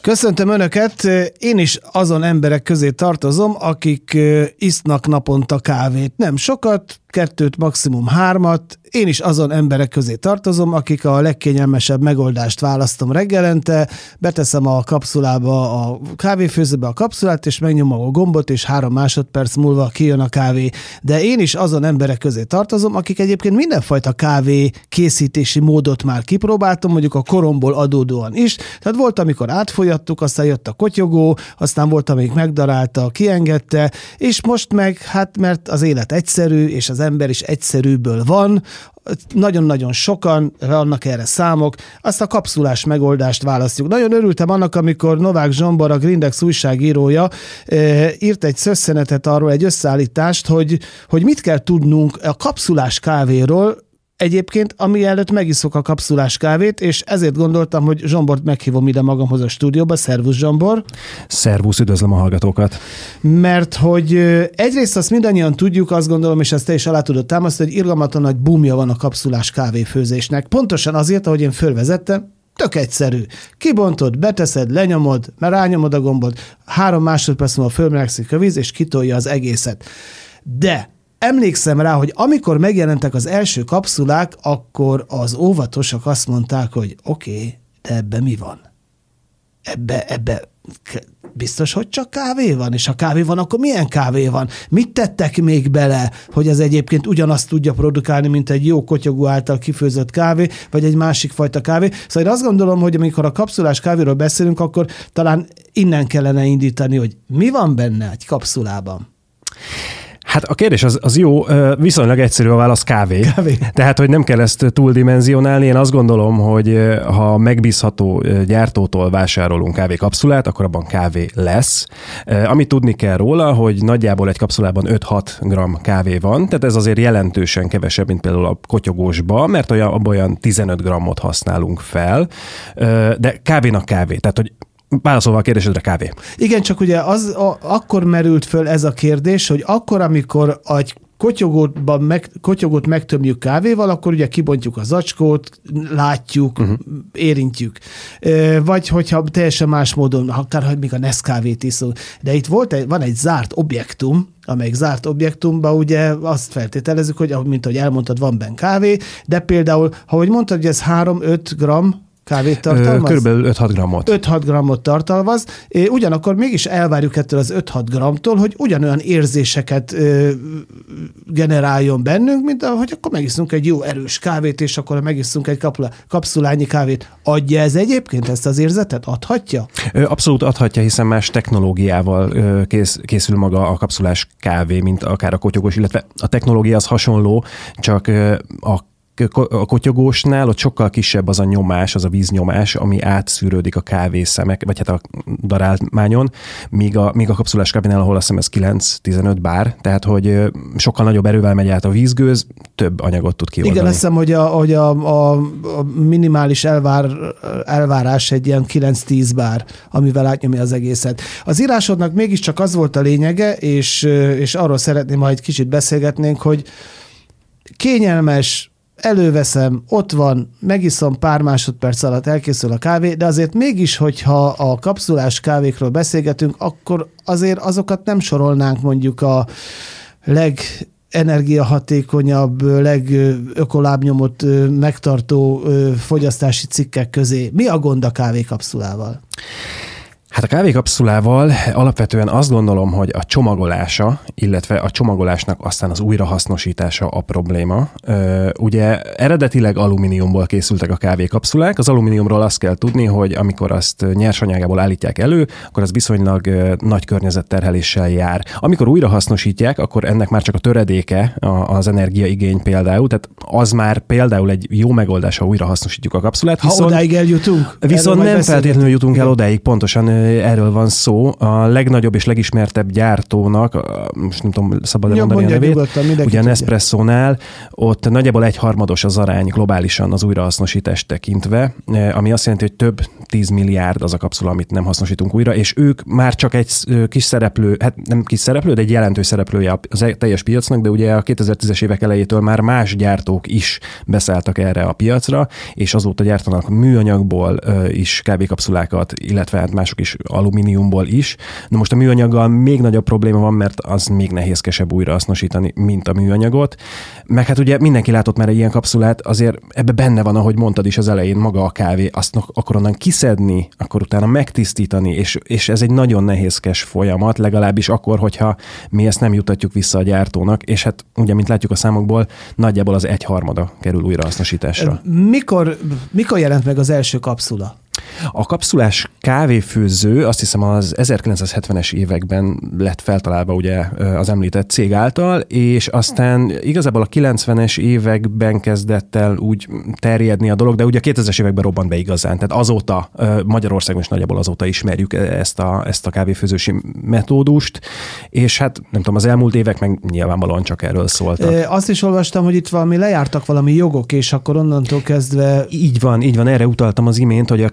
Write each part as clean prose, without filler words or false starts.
Köszöntöm Önöket, én is azon emberek közé tartozom, akik isznak naponta kávét. Nem sokat, 2, maximum 3. Én is azon emberek közé tartozom, akik a legkényelmesebb megoldást választom reggelente, beteszem a kapszulába, a kávéfőzőbe a kapszulát, és megnyomom a gombot, és 3 másodperc múlva kijön a kávé. De én is azon emberek közé tartozom, akik egyébként mindenfajta kávé készítési módot már kipróbáltam, mondjuk a koromból adódóan is. Tehát volt, amikor átfolyattuk, aztán jött a kotyogó, aztán volt, amelyik megdarálta, kiengedte, és most meg, hát mert az élet egyszerű, és az ember is egyszerűből van, nagyon-nagyon sokan, vannak erre számok, azt a kapszulás megoldást választjuk. Nagyon örültem annak, amikor Novák Zsombor, a Grindex újságírója írt egy szösszenetet arról, egy összeállítást, hogy mit kell tudnunk a kapszulás kávéról, egyébként, ami előtt megiszok a kapszulás kávét, és ezért gondoltam, hogy Zsombort meghívom ide magamhoz a stúdióba. Szervusz, Zsombor! Szervusz, üdvözlöm a hallgatókat! Mert hogy egyrészt azt mindannyian tudjuk, azt gondolom, és ezt te is alá tudod támasztani, hogy irgalmatlan nagy boomja van a kapszulás kávéfőzésnek. Pontosan azért, ahogy én fölvezettem, tök egyszerű. Kibontod, beteszed, lenyomod, mert rányomod a gombot, 3 másodperc múlva fölmelegszik a víz, és kitolja az egészet. De emlékszem rá, hogy amikor megjelentek az első kapszulák, akkor az óvatosak azt mondták, hogy oké, de ebben mi van? Ebbe biztos, hogy csak kávé van? És ha kávé van, akkor milyen kávé van? Mit tettek még bele, hogy ez egyébként ugyanazt tudja produkálni, mint egy jó kotyogó által kifőzött kávé, vagy egy másik fajta kávé? Szóval én azt gondolom, hogy amikor a kapszulás kávéról beszélünk, akkor talán innen kellene indítani, hogy mi van benne egy kapszulában? Hát a kérdés az jó, viszonylag egyszerű a válasz, kávé. Tehát, hogy nem kell ezt túldimenzionálni. Én azt gondolom, hogy ha megbízható gyártótól vásárolunk kávékapszulát, akkor abban kávé lesz. Amit tudni kell róla, hogy nagyjából egy kapszulában 5-6 g kávé van, tehát ez azért jelentősen kevesebb, mint például a kotyogósba, mert abban olyan 15 g-ot használunk fel, de kávénak kávé. Tehát, hogy válaszolva a kérdésedre, kávé. Igen, csak ugye akkor merült föl ez a kérdés, hogy akkor, amikor egy kotyogót megtömjük kávéval, akkor ugye kibontjuk a zacskót, látjuk, érintjük. Vagy hogyha teljesen más módon, akár még a Nescafét iszunk. De itt van egy zárt objektum, amelyik zárt objektumban ugye azt feltételezzük, hogy mint ahogy elmondtad, van benne kávé, de például, ahogy mondtad, hogy ez 3-5 g kávét tartalmaz? Körülbelül 5-6 g-ot. 5-6 g-ot tartalmaz. Ugyanakkor mégis elvárjuk ettől az 5-6 g-tól, hogy ugyanolyan érzéseket generáljon bennünk, mint ahogy akkor megiszunk egy jó erős kávét, és akkor megiszunk egy kapszulányi kávét. Adja ez egyébként ezt az érzetet? Adhatja? Abszolút adhatja, hiszen más technológiával készül maga a kapszulás kávé, mint akár a kotyogós, illetve a technológia az hasonló, csak a kotyogósnál ott sokkal kisebb az a nyomás, az a víznyomás, ami átszűrődik a kávészemek, vagy hát a darálmányon, míg a kapszulás kávénál, ahol azt hiszem ez 9-15 bár, tehát hogy sokkal nagyobb erővel megy át a vízgőz, több anyagot tud kioldani. Igen, azt hiszem, hogy a minimális elvárás egy ilyen 9-10 bár, amivel átnyomja az egészet. Az írásodnak mégiscsak az volt a lényege, és arról szeretném, ha egy kicsit beszélgetnénk, hogy kényelmes, előveszem, ott van, megiszom, pár másodperc alatt elkészül a kávé, de azért mégis, hogyha a kapszulás kávékról beszélgetünk, akkor azért azokat nem sorolnánk mondjuk a legenergiahatékonyabb, legökolábnyomot megtartó fogyasztási cikkek közé. Mi a gond a kávékapszulával? Hát a kávékapszulával alapvetően azt gondolom, hogy a csomagolása, illetve a csomagolásnak aztán az újrahasznosítása a probléma. Ugye eredetileg alumíniumból készültek a kávékapszulák. Az alumíniumról azt kell tudni, hogy amikor azt nyersanyagából állítják elő, akkor az viszonylag nagy környezetterheléssel jár. Amikor újrahasznosítják, akkor ennek már csak a töredéke az energiaigény például, tehát az már például egy jó megoldás, ha újrahasznosítjuk a kapszulát. Ha odáig eljutunk? Viszont nem feltétlenül jutunk el odáig, pontosan erről van szó. A legnagyobb és legismertebb gyártónak, most nem tudom, szabad mondani a nevét, ugye a Nespresso-nál, ott nagyjából 1/3 az arány globálisan az újrahasznosítást tekintve, ami azt jelenti, hogy több 10 milliárd az a kapszula, amit nem hasznosítunk újra, és ők már csak egy kis szereplő, hát nem kis szereplő, de egy jelentős szereplője az teljes piacnak, de ugye a 2010-es évek elejétől már más gyártók is beszálltak erre a piacra, és azóta gyártanak műanyagból is kávékapszulákat, illetve hát mások is alumíniumból is. Na most a műanyaggal még nagyobb probléma van, mert az még nehézkesebb újrahasznosítani, mint a műanyagot. Meg hát ugye mindenki látott már egy ilyen kapszulát, azért ebbe benne van, ahogy mondtad is az elején, maga a kávé, azt akkor onnan kiszedni, akkor utána megtisztítani, és ez egy nagyon nehézkes folyamat, legalábbis akkor, hogyha mi ezt nem jutatjuk vissza a gyártónak, és hát ugye, mint látjuk a számokból, nagyjából az 1/3 kerül újrahasznosításra. Mikor jelent meg az első kapszula? A kapszulás kávéfőző azt hiszem az 1970-es években lett feltalálva ugye az említett cég által, és aztán igazából a 90-es években kezdett el úgy terjedni a dolog, de ugye a 2000-es években robbant be igazán. Tehát azóta Magyarországon is nagyjából azóta ismerjük ezt a kávéfőzősi metódust, és hát nem tudom, az elmúlt évek meg nyilvánvalóan csak erről szóltak. Azt is olvastam, hogy itt lejártak valami jogok, és akkor onnantól kezdve... Így van, erre utaltam az imént, hogy a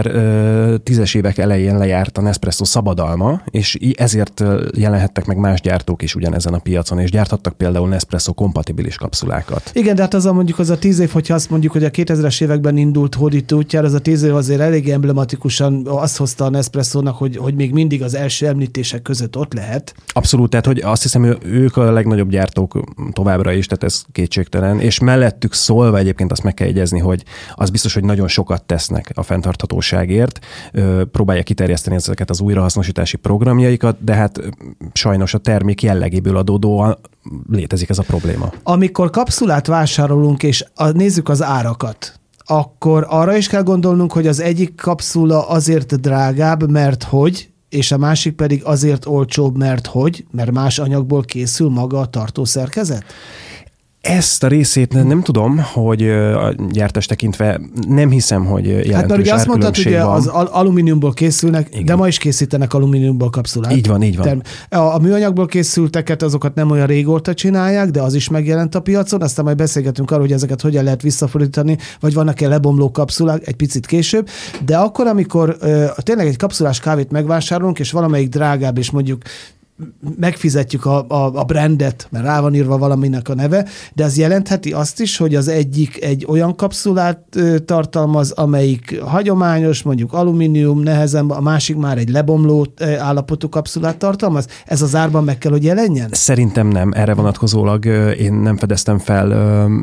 2010-es évek elején lejárt a Nespresso szabadalma, és ezért jelenhettek meg más gyártók is ugyanezen a piacon, és gyárthattak például Nespresso kompatibilis kapszulákat. Igen, de hát mondjuk az a 10 év, hogyha azt mondjuk, hogy a 2000-es években indult hódító útjára, az a 10 év azért elég emblematikusan azt hozta a Nespresso-nak, hogy még mindig az első említések között ott lehet. Abszolút, tehát hogy azt hiszem, ők a legnagyobb gyártók továbbra is, tehát ez kétségtelen, és mellettük szólva egyébként azt meg kell jegyezni, hogy az biztos, hogy nagyon sokat tesznek a fenntarthatóságért, próbálja kiterjeszteni ezeket az újrahasznosítási programjaikat, de hát sajnos a termék jellegéből adódóan létezik ez a probléma. Amikor kapszulát vásárolunk, és nézzük az árakat, akkor arra is kell gondolnunk, hogy az egyik kapszula azért drágább, mert hogy, és a másik pedig azért olcsóbb, mert más anyagból készül maga a tartószerkezet? Ezt a részét nem tudom, hogy a gyártás tekintve nem hiszem, hogy jelentős árkülönbség van. Hát mert ugye azt mondtad, hogy az alumíniumból készülnek, igen. De ma is készítenek alumíniumból kapszulát. Így van. A műanyagból készülteket, azokat nem olyan régóta csinálják, de az is megjelent a piacon, aztán majd beszélgetünk arról, hogy ezeket hogyan lehet visszafordítani, vagy vannak-e lebomló kapszulák egy picit később, de akkor, amikor tényleg egy kapszulás kávét megvásárolunk, és valamelyik drágább, és mondjuk megfizetjük a brandet, mert rá van írva valaminek a neve, de az jelentheti azt is, hogy az egyik egy olyan kapszulát tartalmaz, amelyik hagyományos, mondjuk alumínium, nehezen, a másik már egy lebomló állapotú kapszulát tartalmaz. Ez az árban meg kell, hogy jelenjen? Szerintem nem. Erre vonatkozólag én nem fedeztem fel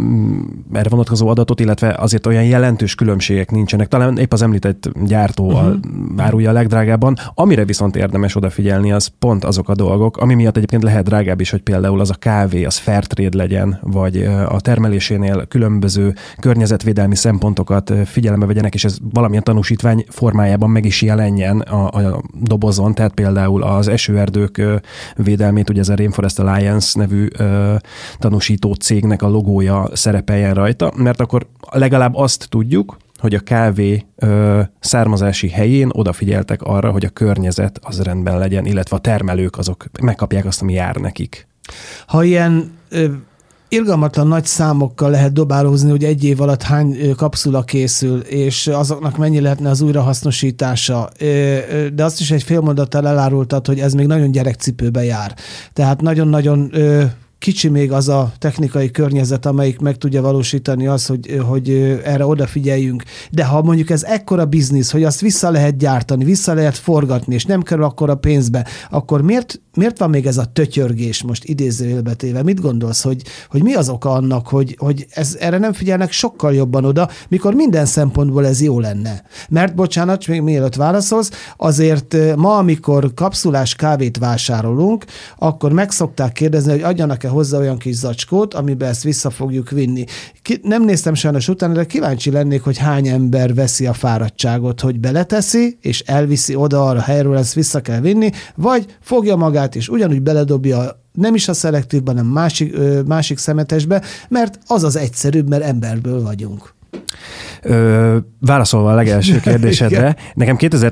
erre vonatkozó adatot, illetve azért olyan jelentős különbségek nincsenek. Talán épp az említett gyártó árulja a legdrágábban. Amire viszont érdemes odafigyelni, az pont azok a dolgok, ami miatt egyébként lehet drágább is, hogy például az a kávé, az Fairtrade legyen, vagy a termelésénél különböző környezetvédelmi szempontokat figyelembe vegyenek, és ez valamilyen tanúsítvány formájában meg is jelenjen a dobozon, tehát például az esőerdők védelmét, ugye ez a Rainforest Alliance nevű tanúsító cégnek a logója szerepeljen rajta, mert akkor legalább azt tudjuk, hogy a kávé származási helyén odafigyeltek arra, hogy a környezet az rendben legyen, illetve a termelők azok megkapják azt, ami jár nekik. Ha ilyen irgalmatlan nagy számokkal lehet dobálózni, hogy egy év alatt hány kapszula készül, és azoknak mennyi lehetne az újrahasznosítása, de azt is egy fél mondattal elárultad, hogy ez még nagyon gyerekcipőbe jár. Tehát nagyon-nagyon kicsi még az a technikai környezet, amelyik meg tudja valósítani azt, hogy erre odafigyeljünk. De ha mondjuk ez ekkora biznisz, hogy azt vissza lehet gyártani, vissza lehet forgatni, és nem kerül akkora pénzbe, akkor miért van még ez a tötyörgés most idézőjelbe téve? Mit gondolsz, hogy mi az oka annak, hogy erre nem figyelnek sokkal jobban oda, mikor minden szempontból ez jó lenne? Mert bocsánat, még mielőtt válaszolsz, azért ma, amikor kapszulás kávét vásárolunk, akkor meg szokták kérdezni, hogy adjanak-e hozzá olyan kis zacskót, amiben ezt vissza fogjuk vinni. Nem néztem sajnos utána, de kíváncsi lennék, hogy hány ember veszi a fáradtságot, hogy beleteszi, és elviszi oda arra helyről, ezt vissza kell vinni, vagy fogja magát, és ugyanúgy beledobja nem is a szelektívben, hanem másik szemetesbe, mert az az egyszerűbb, mert emberből vagyunk. Válaszolva a legelső kérdésedre, nekem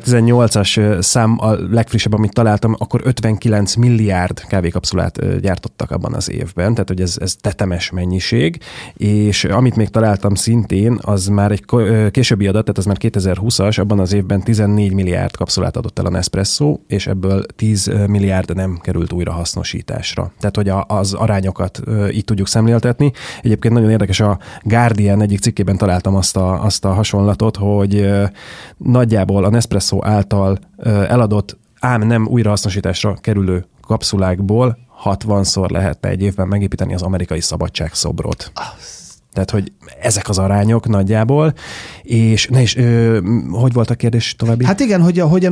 2018-as szám a legfrissebb, amit találtam, akkor 59 milliárd kávékapszulát gyártottak abban az évben, tehát hogy ez tetemes mennyiség, és amit még találtam szintén, az már egy későbbi adat, tehát az már 2020-as, abban az évben 14 milliárd kapszulát adott el a Nespresso, és ebből 10 milliárd nem került újrahasznosításra. Tehát, hogy az arányokat így tudjuk szemléltetni. Egyébként nagyon érdekes, a Guardian egyik cikkében találtam azt a hasonlatot, hogy nagyjából a Nespresso által eladott, ám nem újrahasznosításra kerülő kapszulákból 60-szor lehetne egy évben megépíteni az amerikai szabadságszobrot. Tehát, hogy ezek az arányok nagyjából, és hogy volt a kérdés további? Hát igen, hogy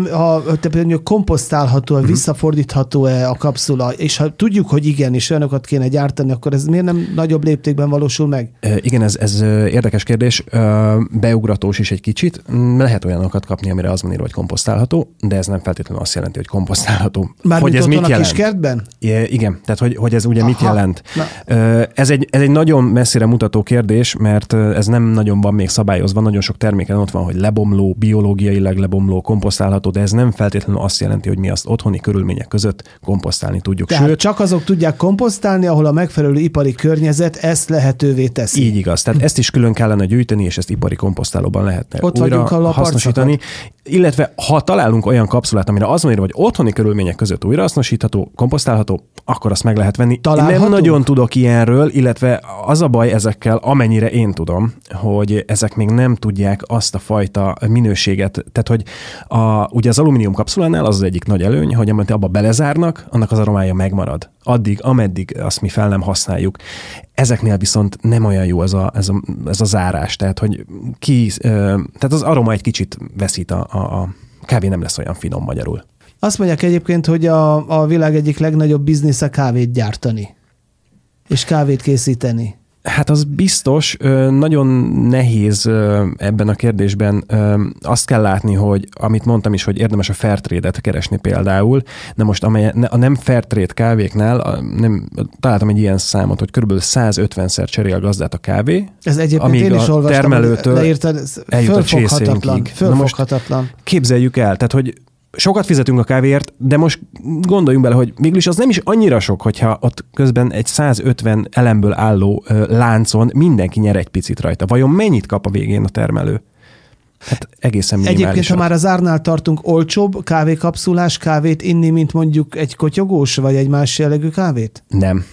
komposztálható, visszafordítható-e a kapszula, és ha tudjuk, hogy igen, és olyanokat kéne gyártani, akkor ez miért nem nagyobb léptékben valósul meg? Igen, ez érdekes kérdés, beugratós is egy kicsit. Lehet olyanokat kapni, amire az van írva, hogy komposztálható, de ez nem feltétlenül azt jelenti, hogy komposztálható. Mármint hogy ez mit jelent? A kiskertben? Igen, tehát hogy ez ugye mit jelent? Ez egy nagyon messzire mutató kérdés, mert ez nem nagyon van még szabályozva, nagyon sok terméken ott van, hogy lebomló, biológiailag lebomló, komposztálható, de ez nem feltétlenül azt jelenti, hogy mi azt otthoni körülmények között komposztálni tudjuk. Tehát sőt, csak azok tudják komposztálni, ahol a megfelelő ipari környezet ezt lehetővé teszi. Így igaz. Tehát ezt is külön kellene gyűjteni, és ezt ipari komposztálóban lehetne ott újra hasznosítani. Illetve ha találunk olyan kapszulát, amire az van írva, hogy otthoni körülmények között újrahasznosítható, komposztálható, akkor azt meg lehet venni. Található? Nem nagyon tudok ilyenről, illetve az a baj ezekkel, amennyire én tudom, hogy ezek még nem tudják azt a fajta minőséget, tehát hogy ugye az alumínium kapszulánál az egyik nagy előny, hogy amit abba belezárnak, annak az aromája megmarad. Addig, ameddig azt mi fel nem használjuk. Ezeknél viszont nem olyan jó ez a zárás, tehát hogy tehát az aroma egy kicsit veszít, a kávé nem lesz olyan finom magyarul. Azt mondják egyébként, hogy a világ egyik legnagyobb biznisze kávét gyártani, és kávét készíteni. Hát az biztos, nagyon nehéz ebben a kérdésben. Azt kell látni, hogy amit mondtam is, hogy érdemes a Fairtrade-et keresni például. Na most a nem Fairtrade kávéknál, találtam egy ilyen számot, hogy körülbelül 150-szer cserél gazdát a kávé. Ez egyébként én is olvastam, termelőtől eljut a csészénkig. Fölfoghatatlan. Képzeljük el, tehát hogy sokat fizetünk a kávéért, de most gondoljunk bele, hogy mégis az nem is annyira sok, hogyha ott közben egy 150 elemből álló láncon mindenki nyer egy picit rajta. Vajon mennyit kap a végén a termelő? Hát egészen minimális. Egyébként, ha már az árnál tartunk, olcsóbb kávékapszulás kávét inni, mint mondjuk egy kotyogós, vagy egy más jellegű kávét? Nem.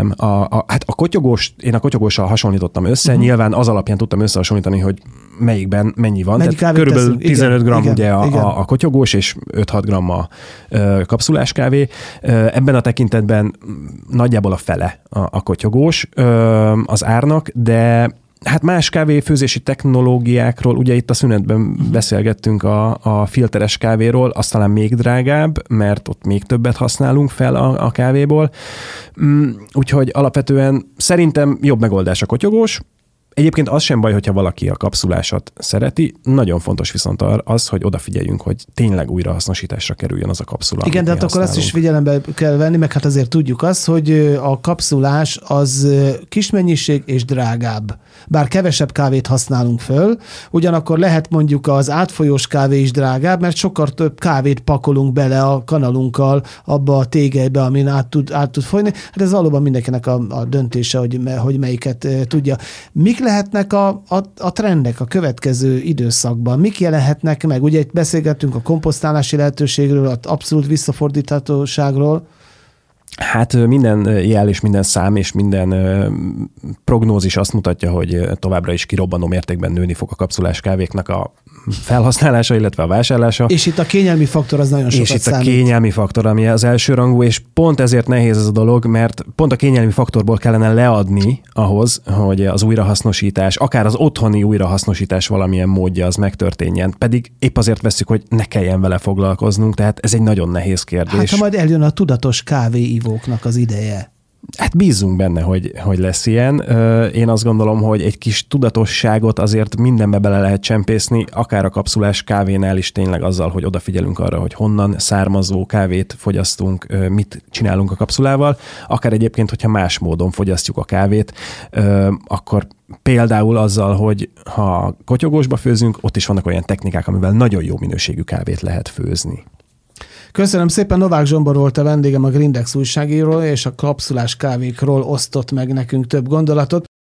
Hát a kotyogós, én a kotyogóssal hasonlítottam össze, nyilván az alapján tudtam összehasonlítani, hogy melyikben mennyi van. Tehát körülbelül 15 gramm ugye a kotyogós, és 5-6 gramm a kapszulás kávé. Ebben a tekintetben nagyjából a fele a kotyogós az árnak, de hát más kávéfőzési technológiákról, ugye itt a szünetben beszélgettünk a filteres kávéról, az talán még drágább, mert ott még többet használunk fel a kávéból. Úgyhogy alapvetően szerintem jobb megoldás a kotyogós. Egyébként az sem baj, hogyha valaki a kapszulásat szereti. Nagyon fontos viszont az, hogy odafigyeljünk, hogy tényleg újrahasznosításra kerüljön az a kapszula. Igen, de hát akkor azt is figyelembe kell venni, meg hát azért tudjuk azt, hogy a kapszulás az kis mennyiség és drágább. Bár kevesebb kávét használunk föl, ugyanakkor lehet mondjuk az átfolyós kávé is drágább, mert sokkal több kávét pakolunk bele a kanalunkkal abba a tégelybe, amin át tud folyni. Hát ez valóban mindenkinek a döntése, hogy melyiket tudja. Mik lehetnek a trendek a következő időszakban? Mik jelenhetnek meg? Ugye itt beszélgettünk a komposztálási lehetőségről, az abszolút visszafordíthatóságról. Hát minden jel és minden szám és minden prognózis azt mutatja, hogy továbbra is kirobbanó mértékben nőni fog a kapszulás kávéknak a felhasználása, illetve a vásárlása. És itt a kényelmi faktor az nagyon sokat számít. És itt a kényelmi faktor, ami az elsőrangú, és pont ezért nehéz ez a dolog, mert pont a kényelmi faktorból kellene leadni ahhoz, hogy az újrahasznosítás, akár az otthoni újrahasznosítás valamilyen módja az megtörténjen. Pedig épp azért vesszük, hogy ne kelljen vele foglalkoznunk, tehát ez egy nagyon nehéz kérdés. Hát ha majd eljön a tudatos kávéivóknak az ideje. Hát bízunk benne, hogy lesz ilyen. Én azt gondolom, hogy egy kis tudatosságot azért mindenbe bele lehet csempészni, akár a kapszulás kávénál is tényleg azzal, hogy odafigyelünk arra, hogy honnan származó kávét fogyasztunk, mit csinálunk a kapszulával, akár egyébként, hogyha más módon fogyasztjuk a kávét, akkor például azzal, hogy ha kotyogósba főzünk, ott is vannak olyan technikák, amivel nagyon jó minőségű kávét lehet főzni. Köszönöm szépen, Novák Zsombor volt a vendégem, a Grindex újságírója, és a kapszulás kávékról osztott meg nekünk több gondolatot.